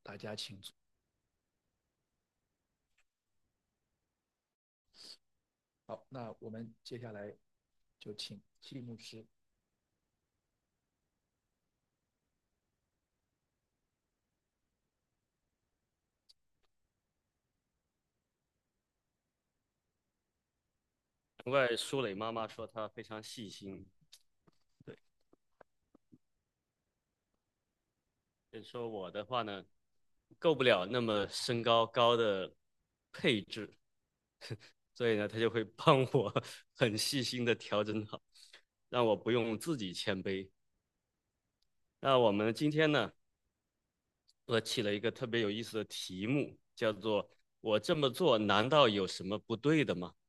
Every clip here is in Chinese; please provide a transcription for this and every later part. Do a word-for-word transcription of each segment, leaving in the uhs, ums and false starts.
大家请坐。好，那我们接下来就请季牧师。 难怪舒磊妈妈说她非常细心。对，所以说我的话呢，够不了那么身高高的配置，所以呢，她就会帮我很细心的调整好，让我不用自己谦卑。那我们今天呢，我起了一个特别有意思的题目，叫做"我这么做难道有什么不对的吗？"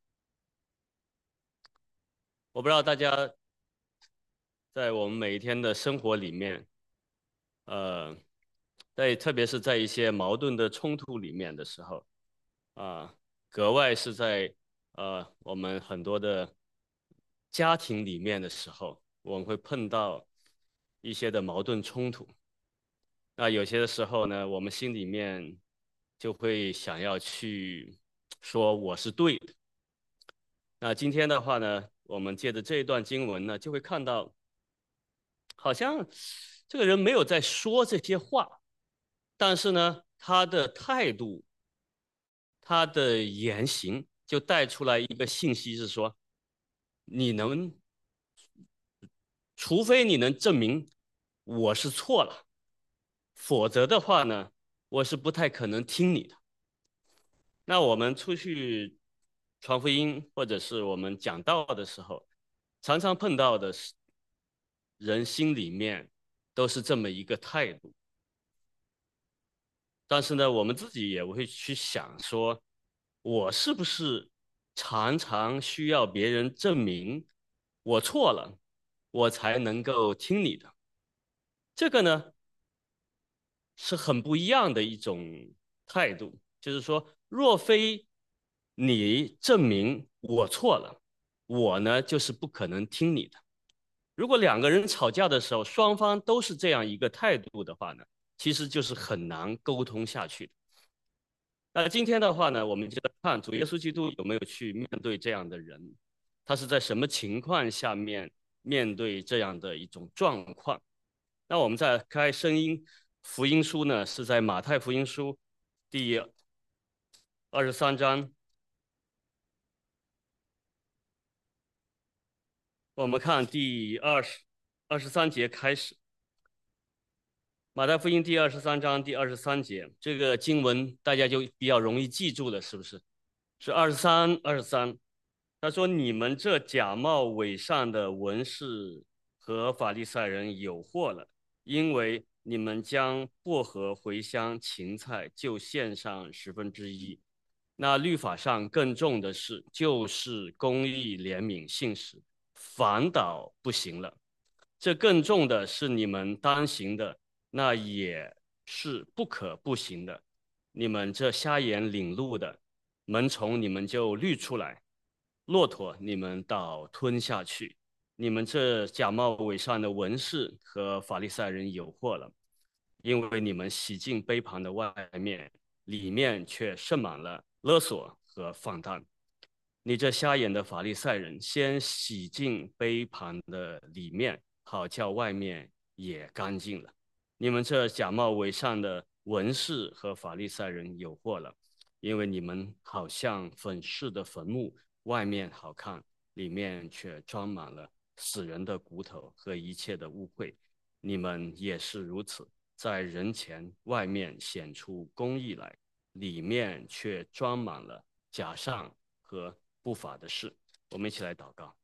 我不知道大家在我们每一天的生活里面，呃，在特别是在一些矛盾的冲突里面的时候，啊，格外是在呃我们很多的家庭里面的时候，我们会碰到一些的矛盾冲突。那有些的时候呢，我们心里面就会想要去说我是对的。那今天的话呢，我们借着这一段经文呢，就会看到，好像这个人没有在说这些话，但是呢，他的态度、他的言行就带出来一个信息，是说，你能，除非你能证明我是错了，否则的话呢，我是不太可能听你的。那我们出去传福音，或者是我们讲道的时候，常常碰到的是人心里面都是这么一个态度。但是呢，我们自己也会去想说，我是不是常常需要别人证明我错了，我才能够听你的？这个呢，是很不一样的一种态度，就是说，若非你证明我错了，我呢就是不可能听你的。如果两个人吵架的时候，双方都是这样一个态度的话呢，其实就是很难沟通下去的。那今天的话呢，我们就来看主耶稣基督有没有去面对这样的人，他是在什么情况下面面对这样的一种状况。那我们再开声音福音书呢，是在马太福音书第二十三章，我们看第二十二十三节开始。马太福音第二十三章第二十三节，这个经文大家就比较容易记住了，是不是？是二十三二十三。他说：“你们这假冒伪善的文士和法利赛人有祸了，因为你们将薄荷、茴香、芹菜就献上十分之一。那律法上更重的是，就是公义、怜悯、信实，反倒不行了。这更重的是你们当行的，那也是不可不行的。你们这瞎眼领路的，门从你们就滤出来。”骆驼你们倒吞下去，你们这假冒伪善的文士和法利赛人有祸了，因为你们洗净杯盘的外面，里面却盛满了勒索和放荡。你这瞎眼的法利赛人，先洗净杯盘的里面，好叫外面也干净了。你们这假冒伪善的文士和法利赛人有祸了，因为你们好像粉饰的坟墓，外面好看，里面却装满了死人的骨头和一切的污秽。你们也是如此，在人前外面显出公义来，里面却装满了假善和不法的事。我们一起来祷告。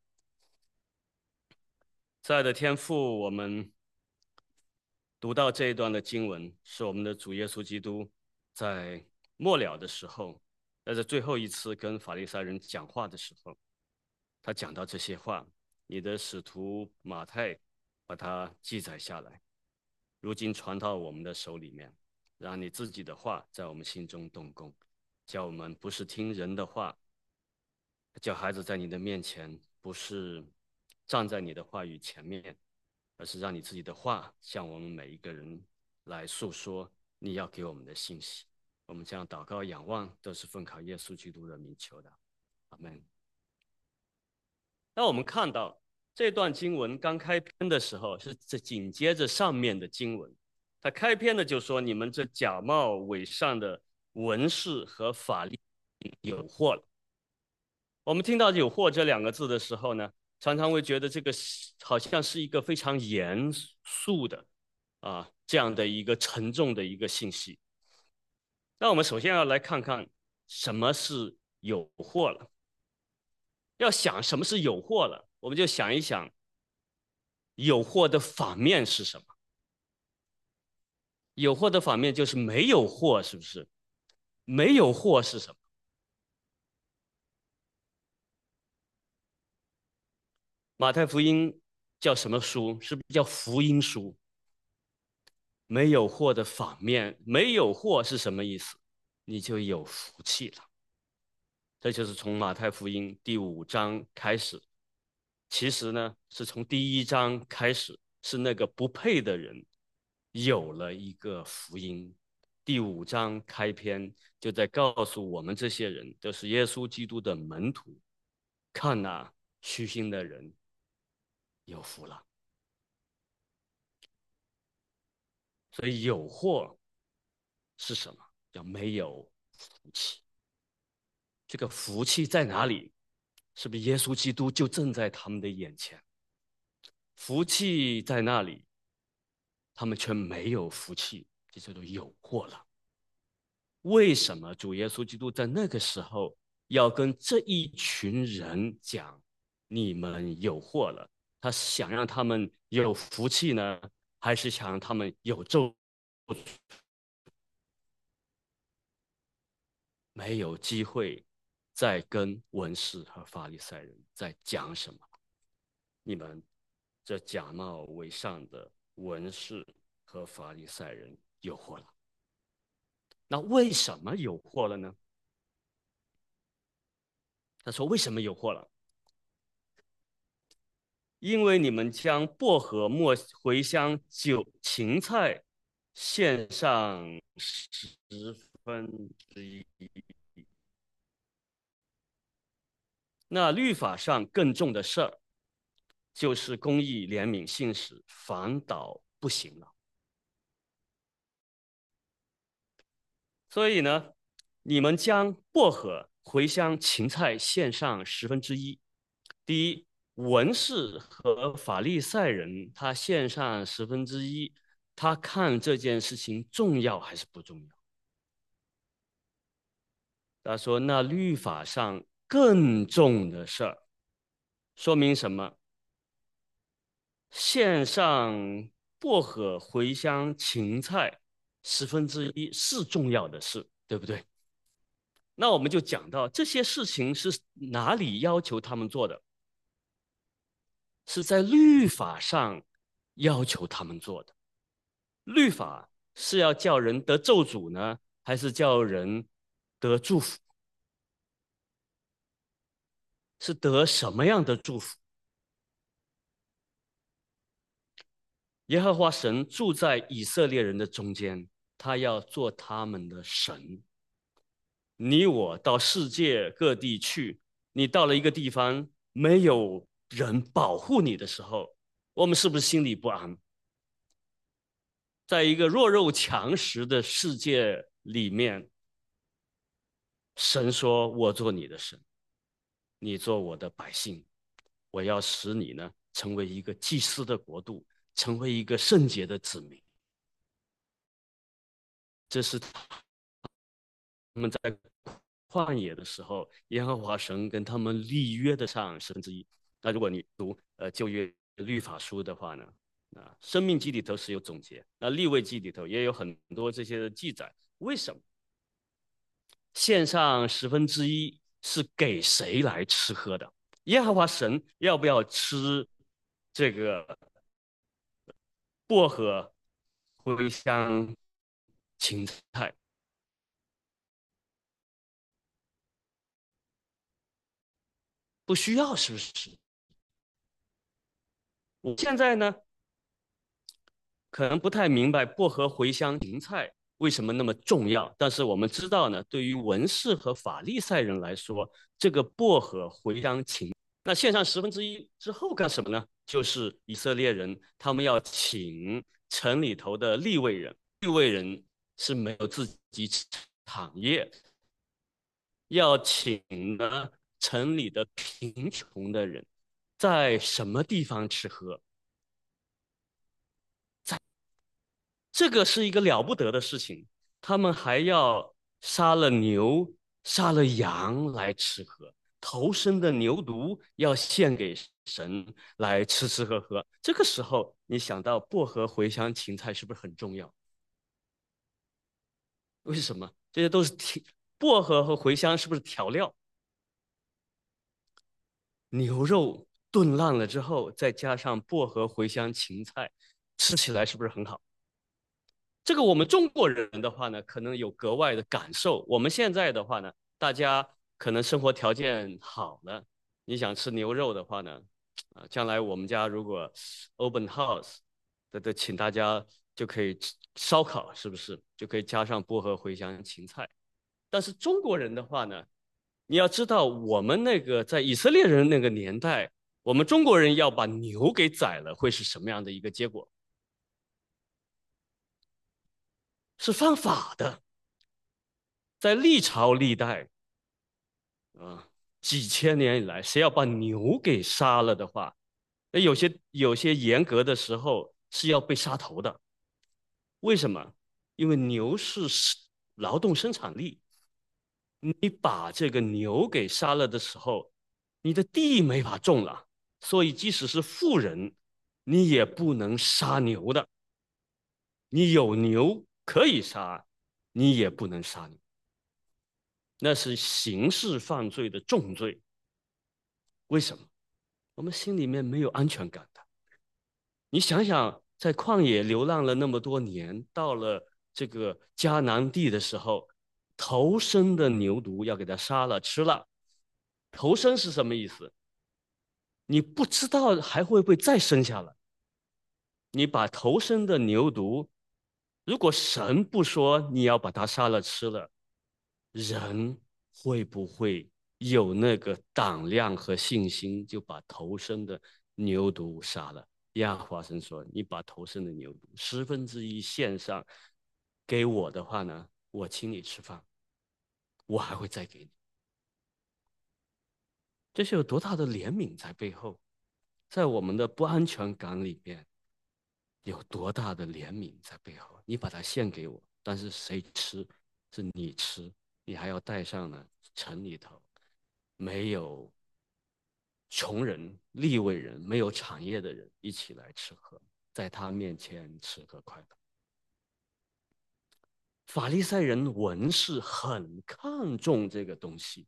在爱的天父，我们读到这一段的经文，是我们的主耶稣基督在末了的时候，在这最后一次跟法利赛人讲话的时候，他讲到这些话，你的使徒马太把它记载下来，如今传到我们的手里面，让你自己的话在我们心中动工，叫我们不是听人的话，叫孩子在你的面前不是站在你的话语前面，而是让你自己的话向我们每一个人来诉说， 你要给我们的信息。我们将祷告仰望，都是奉靠耶稣基督的名求的，阿门。那我们看到这段经文刚开篇的时候，是这紧接着上面的经文，它开篇的就说：“你们这假冒伪善的文士和法利有祸了。”我们听到“有祸”这两个字的时候呢，常常会觉得这个好像是一个非常严肃的啊这样的一个沉重的一个信息。那我们首先要来看看什么是有祸了。要想什么是有祸了，我们就想一想，有祸的反面是什么？有祸的反面就是没有祸，是不是？没有祸是什么？马太福音叫什么书？是不是叫福音书？没有祸的反面，没有祸是什么意思？你就有福气了。这就是从马太福音第五章开始，其实呢是从第一章开始，是那个不配的人有了一个福音。第五章开篇就在告诉我们这些人都是耶稣基督的门徒，看哪，虚心的人有福了。所以有祸是什么？叫没有福气。这个福气在哪里？是不是耶稣基督就正在他们的眼前？福气在那里，他们却没有福气，这叫做有祸了。为什么主耶稣基督在那个时候要跟这一群人讲你们有祸了？他想让他们有福气呢，还是想让他们有咒？没有机会再跟文士和法利赛人在讲什么？你们这假冒伪善的文士和法利赛人有祸了。那为什么有祸了呢？他说：“为什么有祸了？因为你们将薄荷、墨、茴香、酒、芹菜献上十分之一。那律法上更重的事儿，就是公义、怜悯、信实，反倒不行了。所以呢，你们将薄荷、茴香、芹菜献上十分之一。第一，文士和法利赛人他献上十分之一，他看这件事情重要还是不重要？他说，那律法上更重的事儿，说明什么？献上薄荷、茴香、芹菜十分之一是重要的事，对不对？那我们就讲到这些事情是哪里要求他们做的？是在律法上要求他们做的。律法是要叫人得咒诅呢，还是叫人得祝福？是得什么样的祝福？耶和华神住在以色列人的中间，他要做他们的神。你我到世界各地去，你到了一个地方，没有人保护你的时候，我们是不是心里不安？在一个弱肉强食的世界里面，神说：“我做你的神，你做我的百姓，我要使你呢成为一个祭司的国度，成为一个圣洁的子民。”这是他们在旷野的时候，耶和华神跟他们立约的上十分之一。那如果你读呃旧约律法书的话呢，啊，生命记里头是有总结，那利未记里头也有很多这些的记载。为什么献上十分之一是给谁来吃喝的？耶和华神要不要吃这个薄荷、茴香、芹菜？不需要，是不是？我现在呢，可能不太明白薄荷、茴香、芹菜为什么那么重要？但是我们知道呢，对于文士和法利赛人来说，这个薄荷茴香芹，那献上十分之一之后干什么呢？就是以色列人他们要请城里头的利未人，利未人是没有自己产业，要请呢城里的贫穷的人，在什么地方吃喝？这个是一个了不得的事情，他们还要杀了牛、杀了羊来吃喝，头生的牛犊要献给神来吃吃喝喝。这个时候，你想到薄荷、茴香、芹菜是不是很重要？为什么？这些都是调，薄荷和茴香是不是调料？牛肉炖烂了之后，再加上薄荷、茴香、芹菜，吃起来是不是很好？这个我们中国人的话呢，可能有格外的感受。我们现在的话呢，大家可能生活条件好了，你想吃牛肉的话呢，啊，将来我们家如果 open house 的的，请大家就可以吃烧烤，是不是？就可以加上薄荷、茴香、芹菜。但是中国人的话呢，你要知道，我们那个在以色列人那个年代，我们中国人要把牛给宰了，会是什么样的一个结果？是犯法的。在历朝历代啊，几千年以来，谁要把牛给杀了的话，那有些有些严格的时候是要被杀头的。为什么？因为牛是劳动生产力，你把这个牛给杀了的时候，你的地没法种了，所以即使是富人，你也不能杀牛的。你有牛可以杀，你也不能杀牛。那是刑事犯罪的重罪。为什么？我们心里面没有安全感的。你想想，在旷野流浪了那么多年，到了这个迦南地的时候，头生的牛犊要给它杀了吃了。头生是什么意思？你不知道还会不会再生下来。你把头生的牛犊，如果神不说你要把它杀了吃了，人会不会有那个胆量和信心，就把头生的牛犊杀了？亚华神说：“你把头生的牛犊十分之一献上给我的话呢，我请你吃饭，我还会再给你。”这是有多大的怜悯在背后？在我们的不安全感里边，有多大的怜悯在背后？你把它献给我，但是谁吃？是你吃，你还要带上呢城里头没有穷人、利未人、没有产业的人一起来吃喝，在他面前吃喝快乐。法利赛人文士很看重这个东西，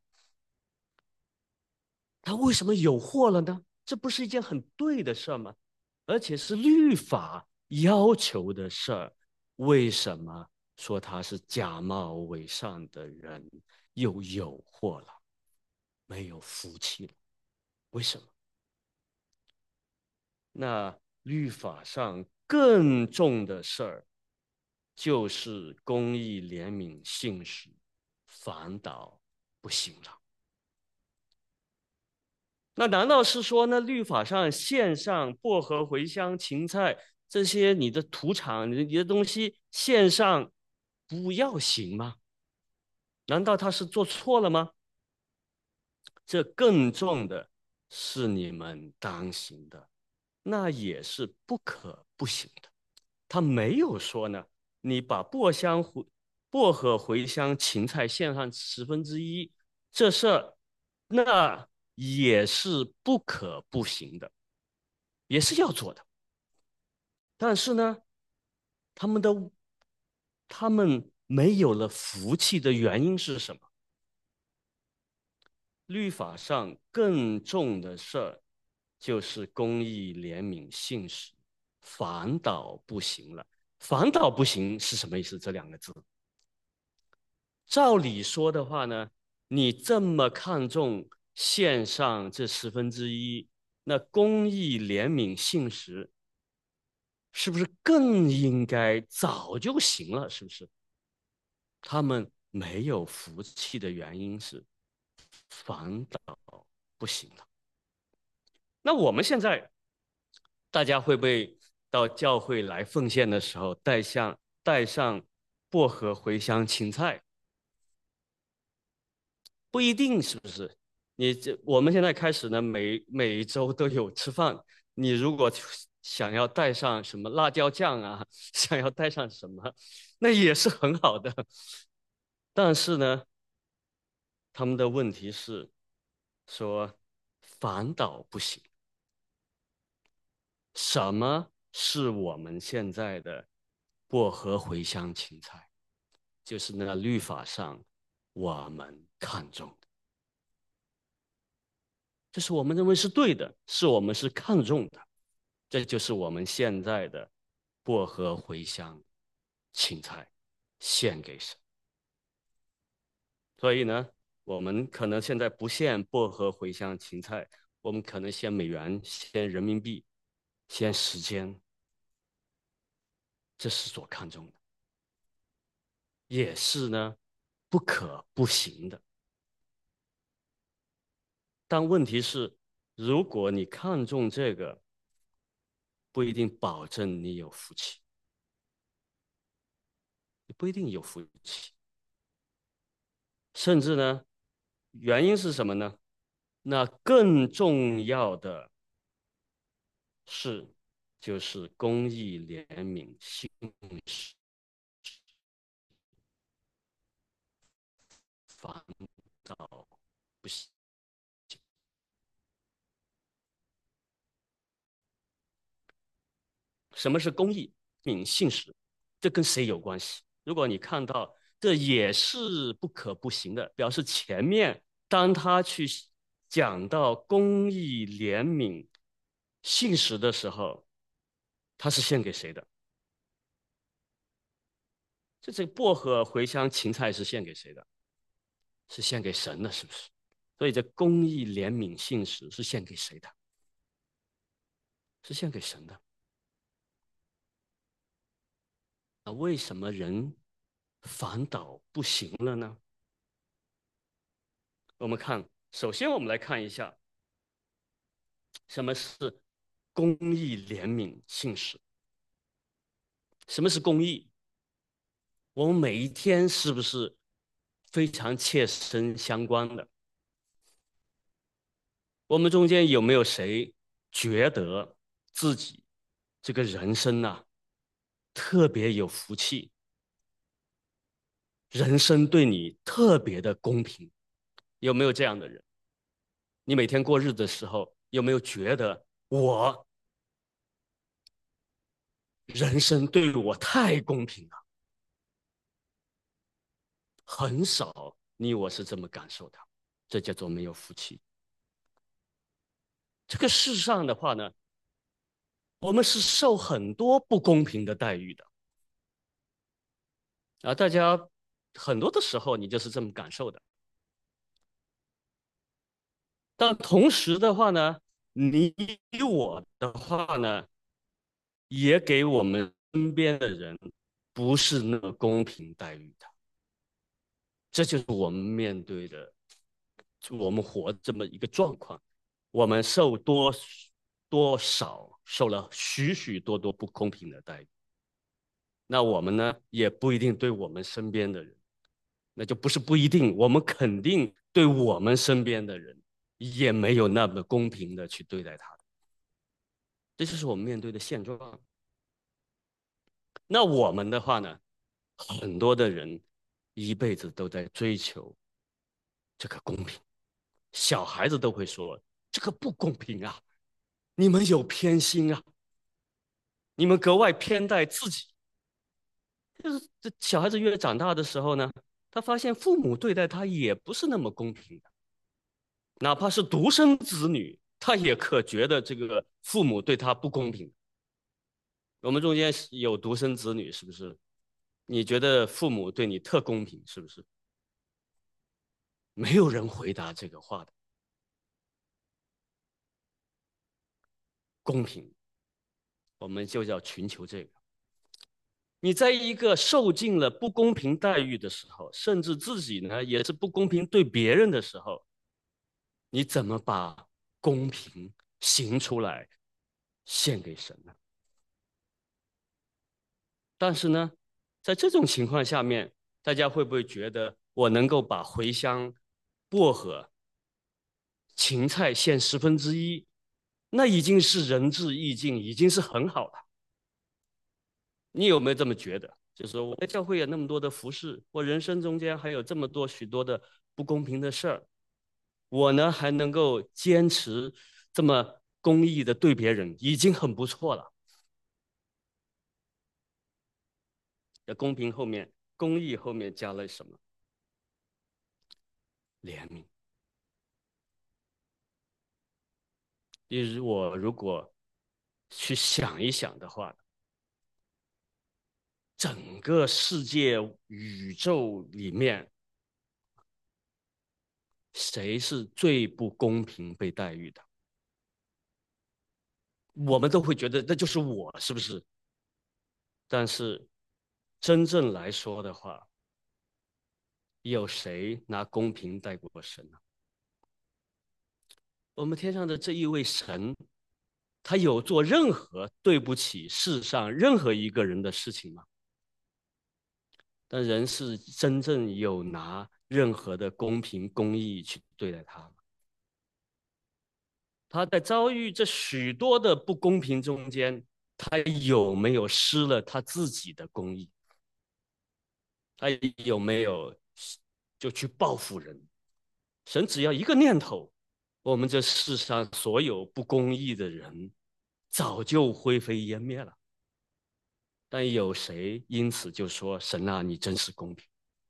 他为什么有祸了呢？这不是一件很对的事吗？而且是律法要求的事儿，为什么说他是假冒伪善的人，又有祸了，没有福气了？为什么？那律法上更重的事儿，就是公义、怜悯、信实，反倒不行了。那难道是说，那律法上献上薄荷、茴香、芹菜这些你的土产、你的东西献上不要行吗？难道他是做错了吗？这更重的是你们当行的，那也是不可不行的。他没有说呢，你把薄香、薄荷、茴香、芹菜献上十分之一，这事儿那也是不可不行的，也是要做的。但是呢，他们的他们没有了福气的原因是什么？律法上更重的事儿，就是公义、怜悯、信实，反倒不行了。反倒不行是什么意思？这两个字，照理说的话呢，你这么看重献上这十分之一，那公义、怜悯、信实，是不是更应该早就行了？是不是？ 他们没有福气的原因是反倒不行了。那我们现在大家会不会到教会来奉献的时候带上带上薄荷、茴香、芹菜？不一定，是不是？你这我们现在开始呢，每每一周都有吃饭。你如果想要带上什么辣椒酱啊，想要带上什么，那也是很好的。但是呢，他们的问题是说反倒不行。什么是我们现在的薄荷、茴香、芹菜？就是那律法上我们看重的，这是我们认为是对的，是我们是看重的，这就是我们现在的薄荷、茴香、芹菜献给神。所以呢，我们可能现在不献薄荷、茴香、芹菜，我们可能献美元、献人民币、献时间，这是所看重的，也是呢不可不行的。但问题是，如果你看重这个，不一定保证你有福气，你不一定有福气，甚至呢，原因是什么呢？那更重要的是，就是公义、怜悯、信实、反倒不行。什么是公义、敏信实？这跟谁有关系？如果你看到这也是不可不行的，表示前面当他去讲到公义、怜悯、信实的时候，他是献给谁的？这这个薄荷、茴香、芹菜是献给谁的？是献给神的，是不是？所以这公义、怜悯、信实是献给谁的？是献给神的。那为什么人反倒不行了呢？我们看，首先我们来看一下什么是公义、怜悯、信实。什么是公义？我们每一天是不是非常切身相关的？我们中间有没有谁觉得自己这个人生啊特别有福气，人生对你特别的公平？有没有这样的人？你每天过日子的时候，有没有觉得我人生对我太公平了？很少你我是这么感受的，这叫做没有福气。这个世上的话呢，我们是受很多不公平的待遇的啊，大家很多的时候你就是这么感受的。但同时的话呢，你我的话呢，也给我们身边的人不是那么公平待遇的，这就是我们面对的，我们活这么一个状况，我们受多多少受了许许多多不公平的待遇，那我们呢也不一定对我们身边的人，那就不是不一定，我们肯定对我们身边的人也没有那么公平的去对待他的，这就是我们面对的现状。那我们的话呢，很多的人一辈子都在追求这个公平，小孩子都会说这个不公平啊，你们有偏心啊，你们格外偏待自己。就是这小孩子越长大的时候呢，他发现父母对待他也不是那么公平的，哪怕是独生子女，他也可觉得这个父母对他不公平。我们中间有独生子女，是不是？你觉得父母对你特公平，是不是？没有人回答这个话的。公平，我们就要寻求这个。 你在一个受尽了不公平待遇的时候，甚至自己呢也是不公平对别人的时候，你怎么把公平行出来，献给神呢？但是呢，在这种情况下面，大家会不会觉得我能够把茴香、薄荷、芹菜献十分之一，那已经是仁至义尽，已经是很好了？你有没有这么觉得？就是说我在教会有那么多的服侍，我人生中间还有这么多许多的不公平的事儿，我呢还能够坚持这么公义的对别人，已经很不错了。在公平后面，公义后面加了什么？怜悯。例如我如果去想一想的话，整个世界宇宙里面，谁是最不公平被待遇的？我们都会觉得那就是我，是不是？但是真正来说的话，有谁拿公平待过神呢？我们天上的这一位神，他有做任何对不起世上任何一个人的事情吗？但人是真正有拿任何的公平公义去对待他吗？他在遭遇这许多的不公平中间，他有没有失了他自己的公义？他有没有就去报复人？神只要一个念头，我们这世上所有不公义的人早就灰飞烟灭了。但有谁因此就说神啊，你真是公平？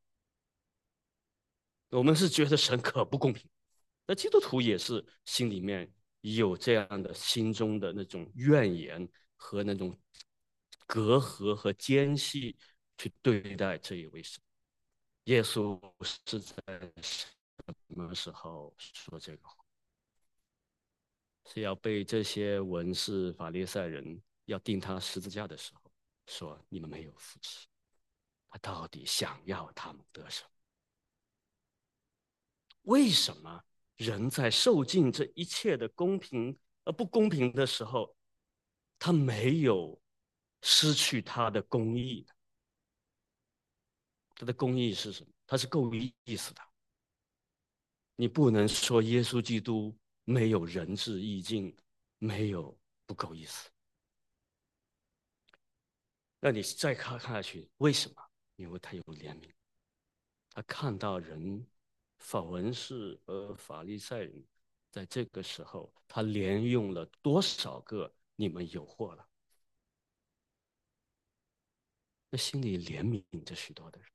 我们是觉得神可不公平。那基督徒也是心里面有这样的心中的那种怨言和那种隔阂和间隙去对待这一位神。耶稣是在什么时候说这个话？是要被这些文士法利赛人要钉他十字架的时候，说你们没有福气。他到底想要他们得什么？为什么人在受尽这一切的公平而不公平的时候，他没有失去他的公义？他的公义是什么？他是够意思的。你不能说耶稣基督没有仁至义尽，没有不够意思。那你再看下去，为什么？因为他有怜悯，他看到人法文士和法利赛人在这个时候，他连用了多少个你们有祸了？那心里怜悯着许多的人。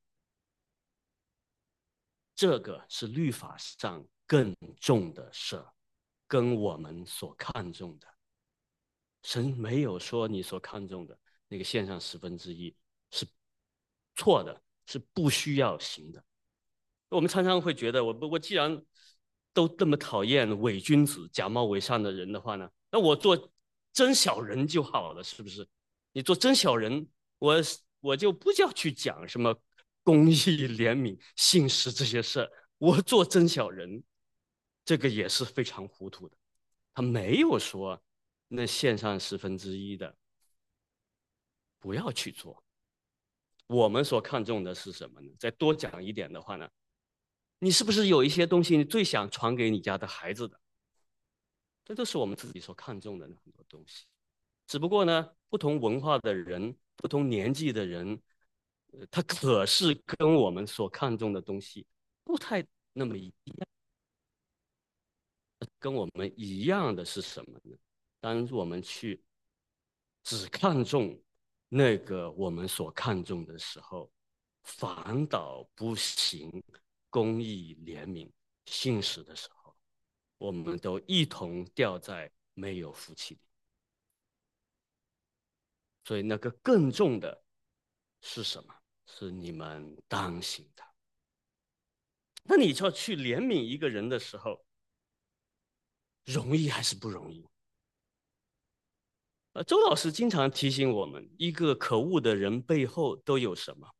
这个是律法上更重的事，跟我们所看重的，神没有说你所看重的那个献上十分之一是错的，是不需要行的。我们常常会觉得，我我既然都这么讨厌伪君子、假冒伪善的人的话呢，那我做真小人就好了，是不是？你做真小人，我我就不叫去讲什么公义、怜悯、信实这些事儿，我做真小人，这个也是非常糊涂的。他没有说那献上十分之一的不要去做。我们所看重的是什么呢？再多讲一点的话呢，你是不是有一些东西你最想传给你家的孩子的？这都是我们自己所看重的很多东西。只不过呢，不同文化的人、不同年纪的人，呃，他可是跟我们所看重的东西不太那么一样。跟我们一样的是什么呢？当我们去只看重那个我们所看重的时候，反倒不行公义、怜悯、信实的时候，我们都一同掉在没有福气里。所以那个更重的是什么？是你们当行的。那你就要去怜悯一个人的时候，容易还是不容易？ 呃，周老师经常提醒我们，一个可恶的人背后都有什么？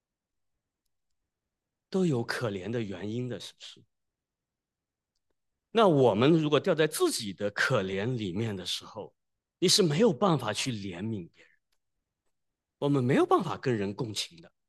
都有可怜的原因的，是不是？那我们如果掉在自己的可怜里面的时候，你是没有办法去怜悯别人，我们没有办法跟人共情的。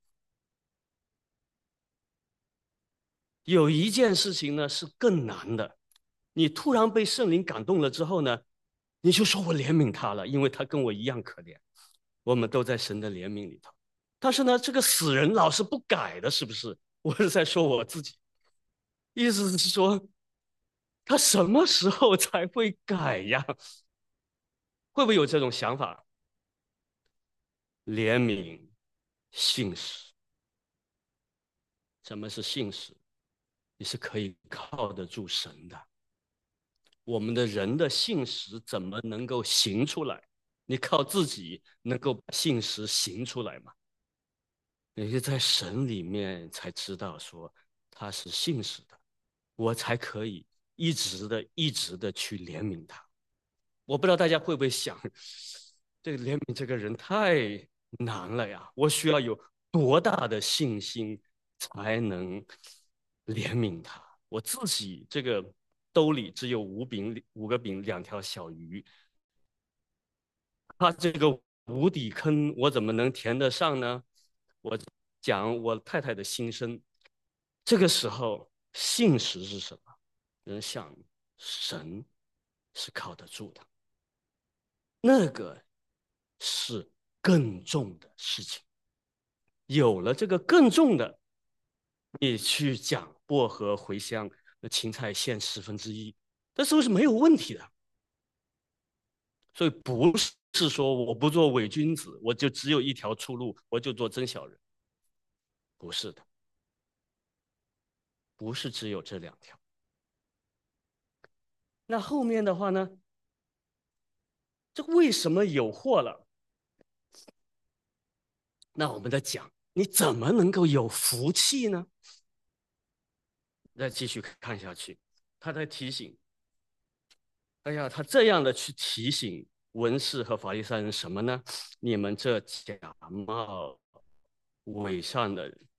有一件事情呢是更难的，你突然被圣灵感动了之后呢，你就说我怜悯他了，因为他跟我一样可怜，我们都在神的怜悯里头。但是呢，这个死人老是不改的，是不是？我是在说我自己，意思是说，他什么时候才会改呀？会不会有这种想法？怜悯、信实，什么是信实？你是可以靠得住神的。我们的人的信实怎么能够行出来？你靠自己能够把信实行出来吗？你是在神里面才知道说他是信实的，我才可以一直的、一直的去怜悯他。我不知道大家会不会想，这个怜悯这个人太难了呀！我需要有多大的信心才能怜悯他？我自己这个兜里只有五饼、五个饼、两条小鱼，他这个无底坑，我怎么能填得上呢？我讲我太太的心声，这个时候信实是什么？人想神是靠得住的。那个是更重的事情。有了这个更重的，你去讲薄荷、茴香，那芹菜限十分之一，这是不是没有问题的？所以不是说我不做伪君子，我就只有一条出路，我就做真小人。不是的，不是只有这两条。那后面的话呢？这为什么有祸了？那我们在讲，你怎么能够有福气呢？再继续看下去，他在提醒，哎呀，他这样的去提醒文士和法利赛人什么呢？你们这假冒伪善的人。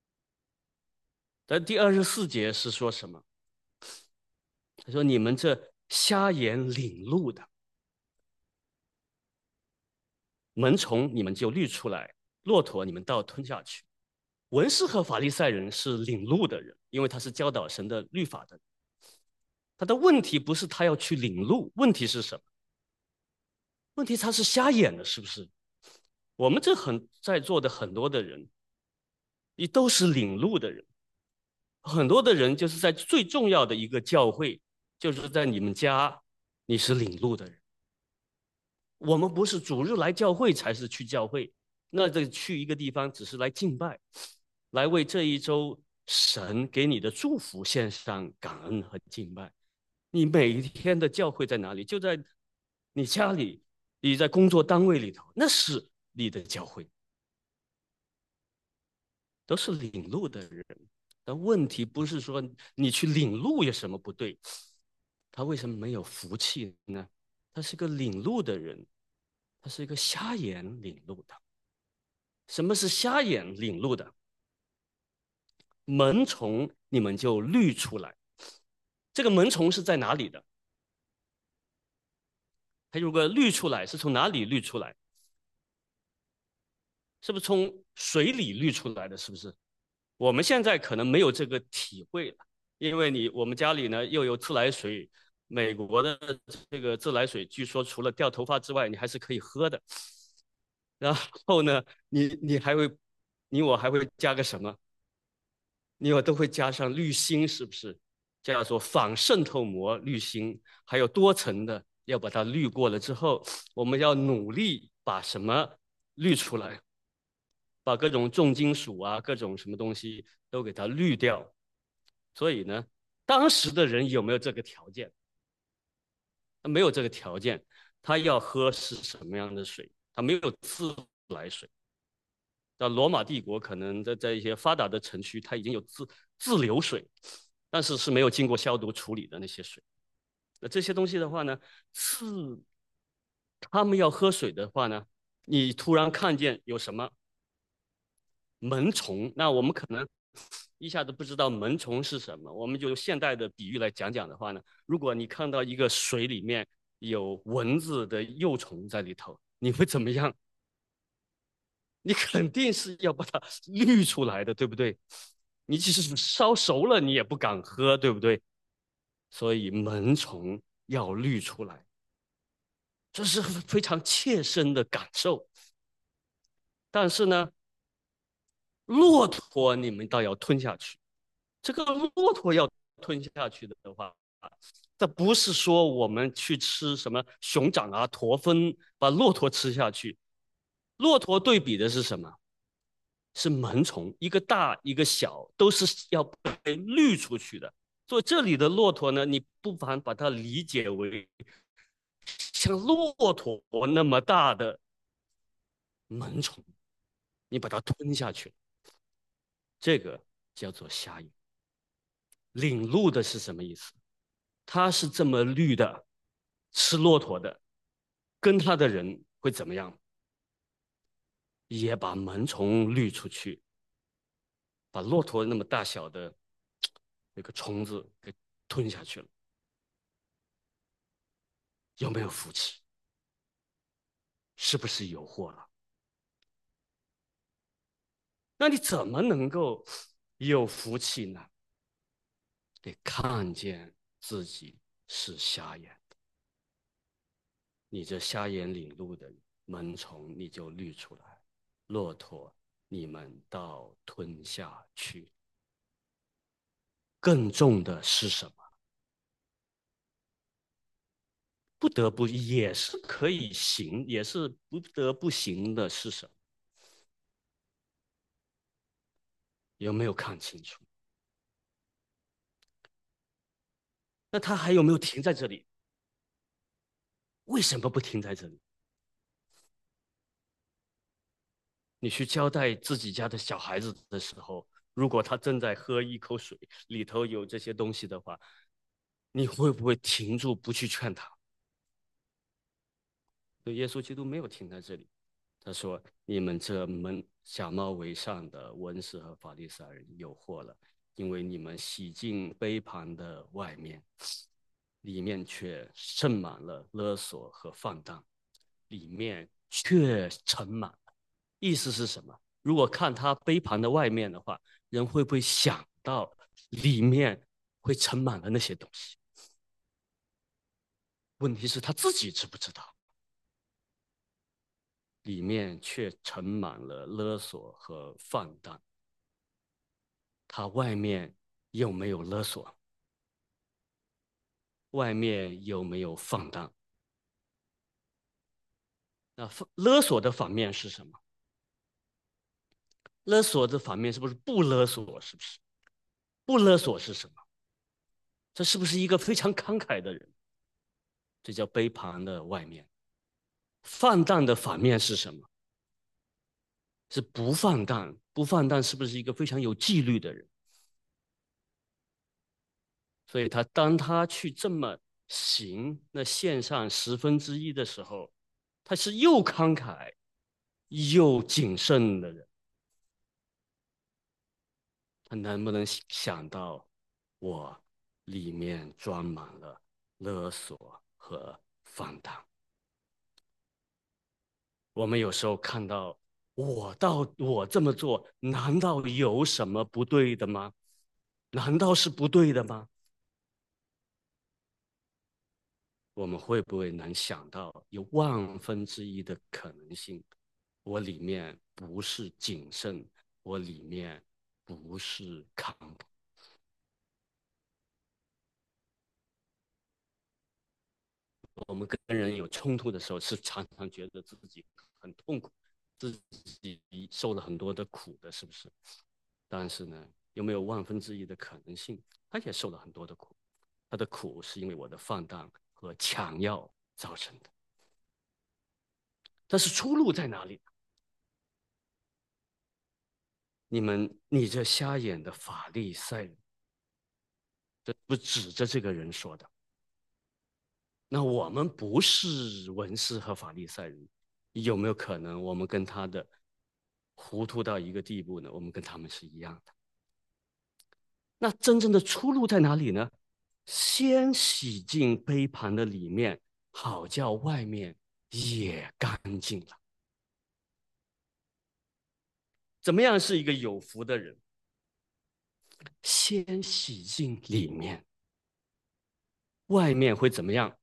但第二十四节是说什么？他说你们这瞎眼领路的门虫，你们就滤出来；骆驼，你们倒吞下去。文士和法利赛人是领路的人，因为他是教导神的律法的人。他的问题不是他要去领路，问题是什么？问题他是瞎眼的，是不是？我们这很在座的很多的人，你都是领路的人。很多的人就是在最重要的一个教会，就是在你们家，你是领路的人。我们不是主日来教会才是去教会，那这去一个地方只是来敬拜，来为这一周神给你的祝福献上感恩和敬拜。你每一天的教会在哪里？就在你家里，你在工作单位里头，那是你的教会，都是领路的人。但问题不是说你去领路有什么不对，他为什么没有福气呢？他是个领路的人，他是一个瞎眼领路的。什么是瞎眼领路的？门虫你们就滤出来。这个门虫是在哪里的？它如果滤出来，是从哪里滤出来？是不是从水里滤出来的？是不是？我们现在可能没有这个体会了，因为你我们家里呢又有自来水，美国的这个自来水据说除了掉头发之外，你还是可以喝的。然后呢，你你还会，你我还会加个什么？你我都会加上滤芯，是不是？叫做仿渗透膜滤芯，还有多层的，要把它滤过了之后，我们要努力把什么滤出来？把各种重金属啊，各种什么东西都给它滤掉。所以呢，当时的人有没有这个条件？他没有这个条件，他要喝是什么样的水？他没有自来水。到罗马帝国，可能在在一些发达的城区，它已经有自自流水，但是是没有经过消毒处理的那些水。那这些东西的话呢，自他们要喝水的话呢，你突然看见有什么蚊虫，那我们可能一下子不知道蚊虫是什么，我们就用现代的比喻来讲讲的话呢，如果你看到一个水里面有蚊子的幼虫在里头，你会怎么样？你肯定是要把它滤出来的，对不对？你即使是烧熟了，你也不敢喝，对不对？所以蚊虫要滤出来，这是非常切身的感受。但是呢，骆驼你们倒要吞下去。这个骆驼要吞下去的话，这不是说我们去吃什么熊掌啊、驼峰，把骆驼吃下去。骆驼对比的是什么？是蚊虫，一个大一个小，都是要被滤出去的。所以这里的骆驼呢，你不妨把它理解为像骆驼那么大的蚊虫，你把它吞下去，这个叫做瞎眼。领路的是什么意思？他是这么绿的，吃骆驼的，跟他的人会怎么样？也把蚊虫滤出去，把骆驼那么大小的那个虫子给吞下去了。有没有福气？是不是有祸了？那你怎么能够有福气呢？得看见自己是瞎眼的，你这瞎眼领路的蚊虫你就滤出来，骆驼你们倒吞下去。更重的是什么？不得不也是可以行，也是不得不行的是什么？有没有看清楚？那他还有没有停在这里？为什么不停在这里？你去交代自己家的小孩子的时候，如果他正在喝一口水，里头有这些东西的话，你会不会停住不去劝他？对，耶稣基督没有停在这里，他说：“你们这门假冒为善的文士和法利赛人有祸了，因为你们洗净杯盘的外面，里面却盛满了勒索和放荡，里面却盛满了。”意思是什么？如果看他杯盘的外面的话，人会不会想到里面会盛满了那些东西？问题是他自己知不知道？里面却盛满了勒索和放荡。他外面有没有勒索？外面有没有放荡？那勒索的反面是什么？勒索的反面是不是不勒索？是不是？不勒索是什么？这是不是一个非常慷慨的人？这叫杯盘的外面。放荡的反面是什么？是不放荡。不放荡是不是一个非常有纪律的人？所以他当他去这么行，那献上十分之一的时候，他是又慷慨又谨慎的人。他能不能想到，我里面装满了勒索和放荡？我们有时候看到，我到我这么做，难道有什么不对的吗？难道是不对的吗？我们会不会能想到有万分之一的可能性？我里面不是谨慎，我里面不是慷慨。我们跟人有冲突的时候，是常常觉得自己很痛苦，自己受了很多的苦的，是不是？但是呢，有没有万分之一的可能性，他也受了很多的苦？他的苦是因为我的放荡和强要造成的。但是出路在哪里？你们，你这瞎眼的法利赛人，这不指着这个人说的。 那我们不是文士和法利赛人，有没有可能我们跟他的糊涂到一个地步呢？我们跟他们是一样的。那真正的出路在哪里呢？先洗净杯盘的里面，好叫外面也干净了。怎么样是一个有福的人？先洗净里面，外面会怎么样？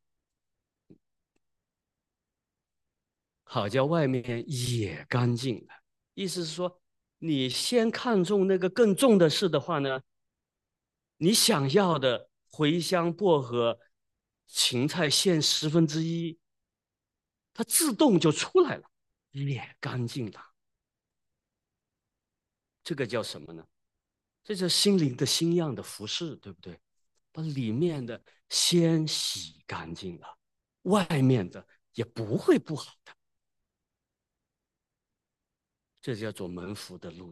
好叫外面也干净了。意思是说，你先看重那个更重的事的话呢，你想要的茴香、薄荷、芹菜馅十分之一，它自动就出来了，也干净了。这个叫什么呢？这叫心灵的新样的服饰，对不对？把里面的先洗干净了，外面的也不会不好的。这叫做门福的路。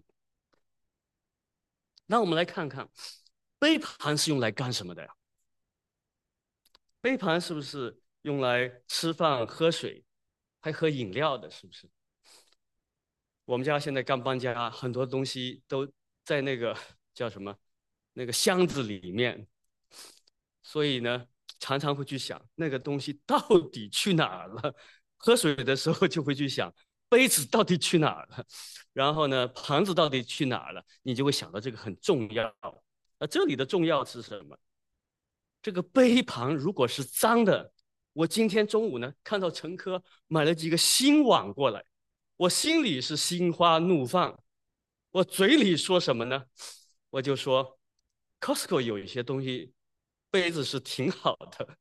那我们来看看，杯盘是用来干什么的呀？杯盘是不是用来吃饭、喝水，还喝饮料的？是不是？我们家现在刚搬家，很多东西都在那个叫什么那个箱子里面，所以呢，常常会去想那个东西到底去哪儿了。喝水的时候就会去想杯子到底去哪儿了，然后呢，盘子到底去哪儿了，你就会想到这个很重要。那这里的重要是什么？这个杯盘如果是脏的，我今天中午呢看到陈科买了几个新碗过来，我心里是心花怒放，我嘴里说什么呢？我就说 Costco 有一些东西杯子是挺好的，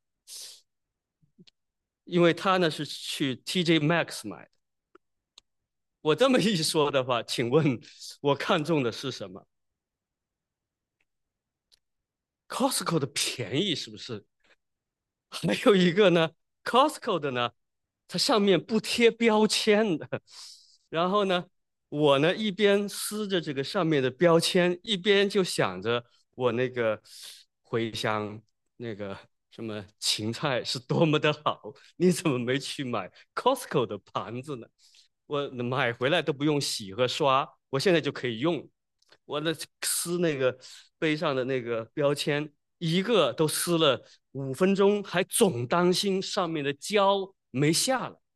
因为他呢是去 T J Maxx 买的。我这么一说的话，请问我看中的是什么？Costco 的便宜是不是？还有一个呢，Costco 的呢，它上面不贴标签的。然后呢，我呢一边撕着这个上面的标签，一边就想着我那个茴香、那个什么芹菜是多么的好。你怎么没去买 Costco 的盘子呢？我买回来都不用洗和刷，我现在就可以用。我的撕那个杯上的那个标签，一个都撕了五分钟，还总担心上面的胶没下来。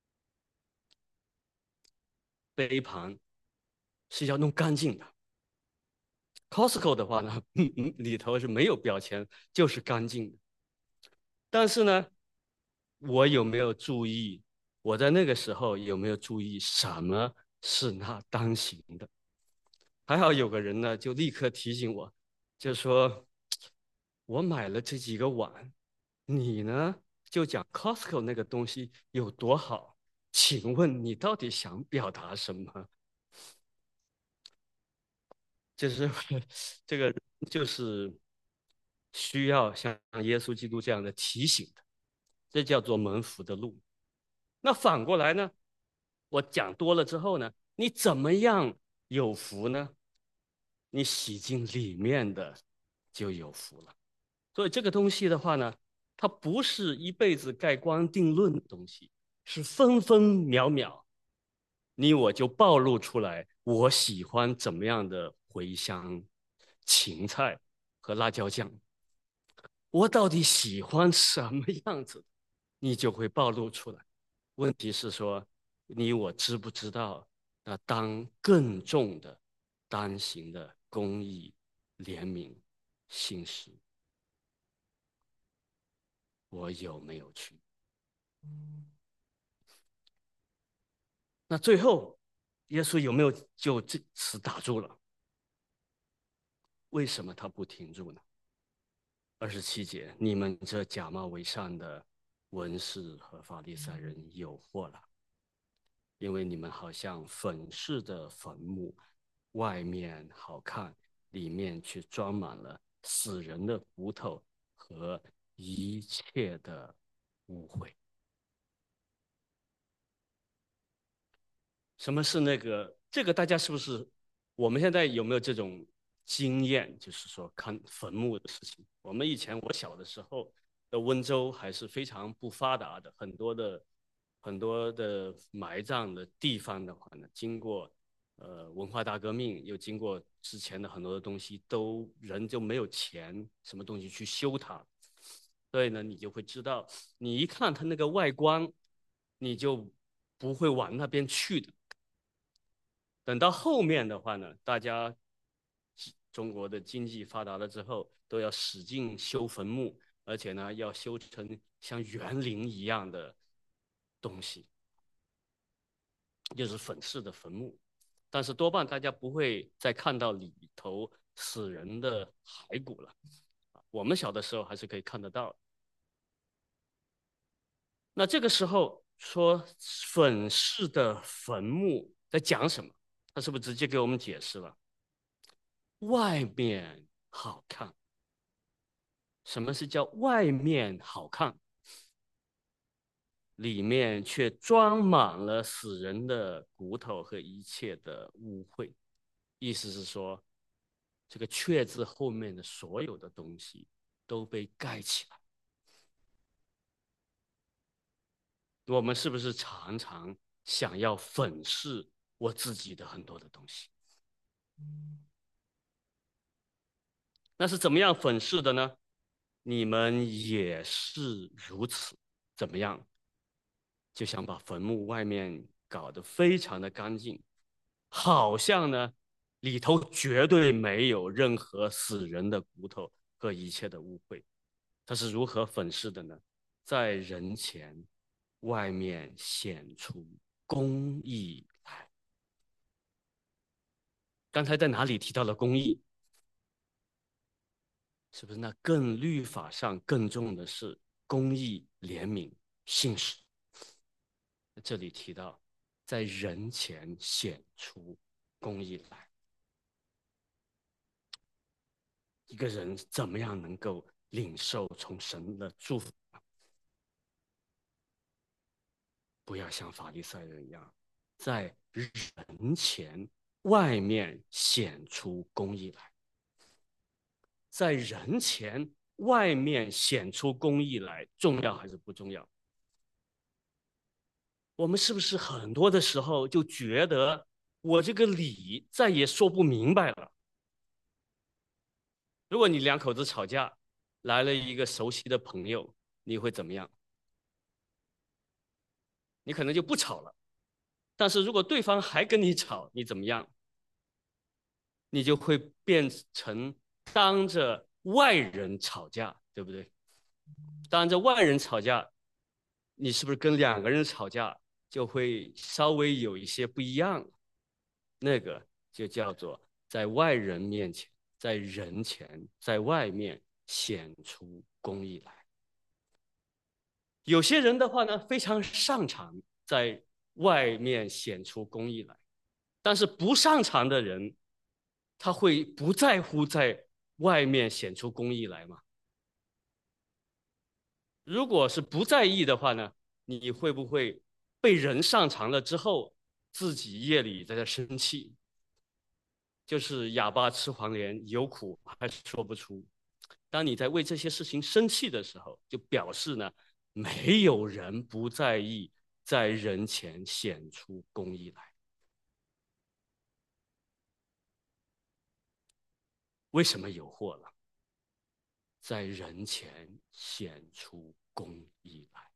杯盘是要弄干净的。Costco 的话呢，里头是没有标签，就是干净的。但是呢，我有没有注意？我在那个时候有没有注意什么是那当行的？还好有个人呢，就立刻提醒我，就说我买了这几个碗，你呢就讲 Costco 那个东西有多好，请问你到底想表达什么？就是这个就是需要像耶稣基督这样的提醒的，这叫做蒙福的路。那反过来呢，我讲多了之后呢，你怎么样有福呢？你洗净里面的就有福了。所以这个东西的话呢，它不是一辈子盖棺定论的东西，是分分秒秒，你我就暴露出来，我喜欢怎么样的茴香、芹菜和辣椒酱，我到底喜欢什么样子，你就会暴露出来。问题是说，你我知不知道那当更重的、单行的公义、怜悯、信实，我有没有去？那最后，耶稣有没有就这此打住了？为什么他不停住呢？二十七节，你们这假冒为善的文士和法利赛人有祸了，因为你们好像粉饰的坟墓，外面好看，里面却装满了死人的骨头和一切的污秽。什么是那个？这个大家是不是？我们现在有没有这种经验？就是说看坟墓的事情。我们以前我小的时候， 的温州还是非常不发达的，很多的很多的埋葬的地方的话呢，经过呃文化大革命，又经过之前的很多的东西，都人就没有钱什么东西去修它，所以呢，你就会知道，你一看它那个外观，你就不会往那边去的。等到后面的话呢，大家中国的经济发达了之后，都要使劲修坟墓，而且呢，要修成像园林一样的东西，就是粉饰的坟墓。但是多半大家不会再看到里头死人的骸骨了。我们小的时候还是可以看得到。那这个时候说粉饰的坟墓在讲什么？他是不是直接给我们解释了？外面好看。什么是叫外面好看？里面却装满了死人的骨头和一切的污秽。意思是说，这个“却”字后面的所有的东西都被盖起来。我们是不是常常想要粉饰我自己的很多的东西？那是怎么样粉饰的呢？你们也是如此，怎么样？就想把坟墓外面搞得非常的干净，好像呢里头绝对没有任何死人的骨头和一切的污秽。它是如何粉饰的呢？在人前，外面显出公义来。刚才在哪里提到了公义？是不是那更律法上更重的是公义、怜悯、信实？这里提到，在人前显出公义来。一个人怎么样能够领受从神的祝福？不要像法利赛人一样，在人前外面显出公义来。在人前外面显出公义来，重要还是不重要？我们是不是很多的时候就觉得我这个理再也说不明白了？如果你两口子吵架，来了一个熟悉的朋友，你会怎么样？你可能就不吵了。但是如果对方还跟你吵，你怎么样？你就会变成当着外人吵架，对不对？当着外人吵架，你是不是跟两个人吵架就会稍微有一些不一样？那个就叫做在外人面前，在人前，在外面显出公义来。有些人的话呢，非常擅长在外面显出公义来，但是不擅长的人，他会不在乎在外面显出公义来吗？如果是不在意的话呢，你会不会被人上场了之后，自己夜里在这生气？就是哑巴吃黄连，有苦还说不出。当你在为这些事情生气的时候，就表示呢，没有人不在意在人前显出公义来。为什么有祸了？在人前显出公义来，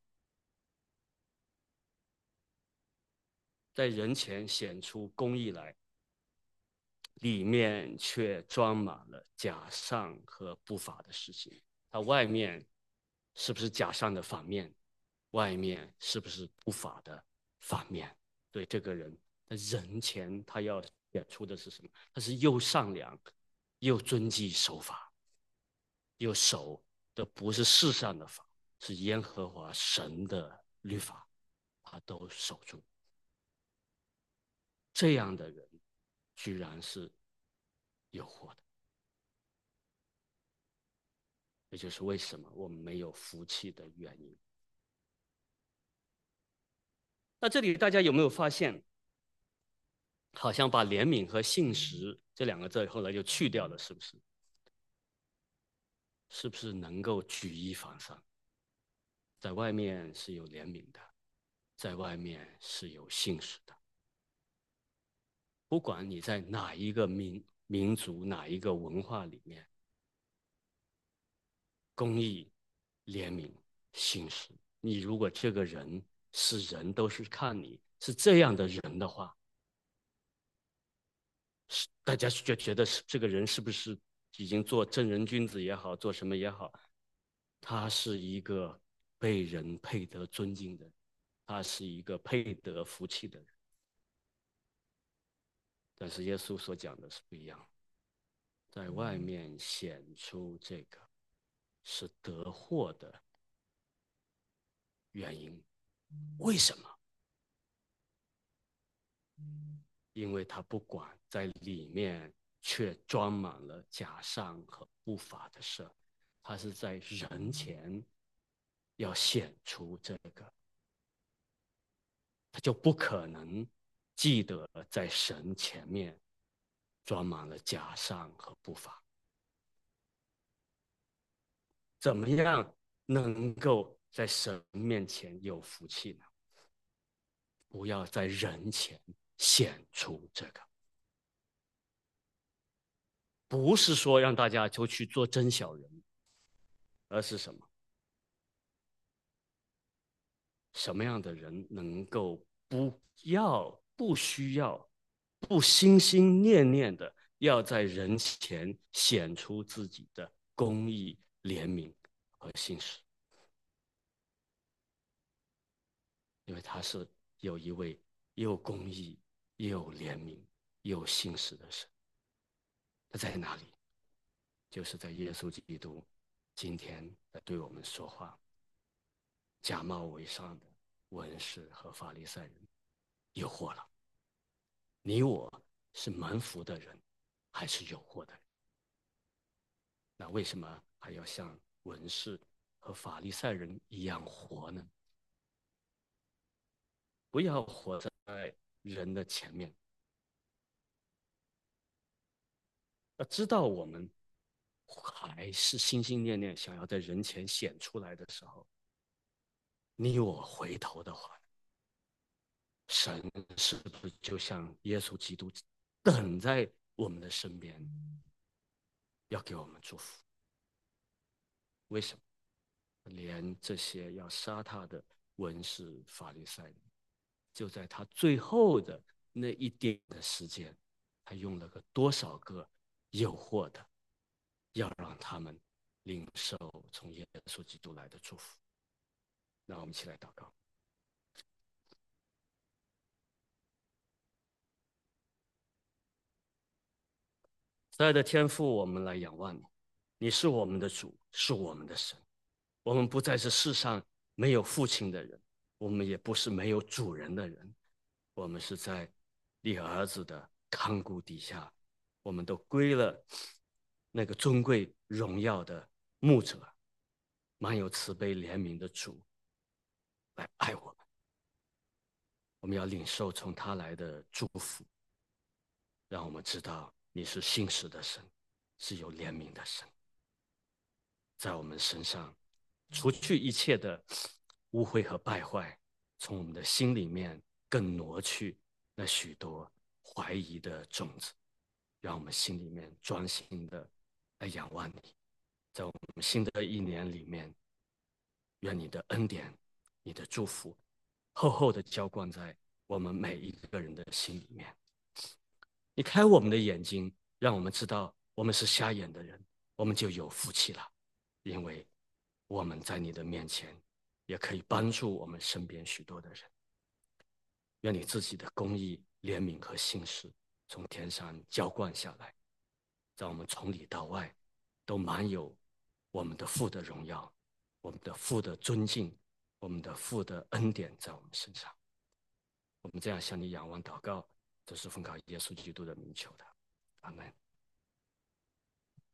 在人前显出公义来，里面却装满了假善和不法的事情。它外面是不是假善的反面？外面是不是不法的反面？对这个人，在人前他要显出的是什么？他是又善良，又遵纪守法，又守的不是世上的法，是耶和华神的律法，他都守住。这样的人，居然是有祸的。这就是为什么我们没有福气的原因。那这里大家有没有发现，好像把怜悯和信实这两个字后来就去掉了，是不是？是不是能够举一反三？ 在外面是有怜悯的，在外面是有信实的。不管你在哪一个民民族、哪一个文化里面，公义、怜悯、信实，你如果这个人是人都是看你是这样的人的话，大家就觉得是这个人是不是已经做正人君子也好，做什么也好，他是一个被人配得尊敬的人，他是一个配得福气的人。但是耶稣所讲的是不一样，在外面显出这个是得祸的原因。为什么？因为他不管在里面却装满了假善和不法的事，他是在人前要显出这个，他就不可能记得在神前面装满了假善和不法。怎么样能够在神面前有福气呢？不要在人前显出这个，不是说让大家就去做真小人，而是什么？什么样的人能够不要、不需要、不心心念念的要在人前显出自己的公义、怜悯和信实？因为他是有一位又公义、又怜悯、又信实的神。他在哪里？就是在耶稣基督今天在对我们说话。假冒伪善的文士和法利赛人有祸了。你我是蒙福的人，还是有祸的人？那为什么还要像文士和法利赛人一样活呢？不要活在人的前面，要知道我们还是心心念念想要在人前显出来的时候，你我回头的话，神是不是就像耶稣基督等在我们的身边，要给我们祝福？为什么？连这些要杀他的文士法利赛人，就在他最后的那一点的时间，他用了个多少个诱惑的，要让他们领受从耶稣基督来的祝福。那我们一起来祷告。慈爱的天父，我们来仰望你，你是我们的主，是我们的神。我们不再是世上没有父亲的人，我们也不是没有主人的人，我们是在你儿子的看顾底下，我们都归了那个尊贵荣耀的牧者，满有慈悲怜悯的主来爱我们。我们要领受从他来的祝福，让我们知道你是信实的神，是有怜悯的神，在我们身上除去一切的污秽和败坏，从我们的心里面更挪去那许多怀疑的种子，让我们心里面专心的来仰望你。在我们新的一年里面，愿你的恩典、你的祝福厚厚的浇灌在我们每一个人的心里面。你开我们的眼睛，让我们知道我们是瞎眼的人，我们就有福气了，因为我们在你的面前也可以帮助我们身边许多的人。愿你自己的公义、怜悯和信实从天上浇灌下来，在我们从里到外都满有我们的父的荣耀，我们的父的尊敬，我们的父的恩典在我们身上。我们这样向你仰望祷告，这是奉靠耶稣基督的名求的，阿门。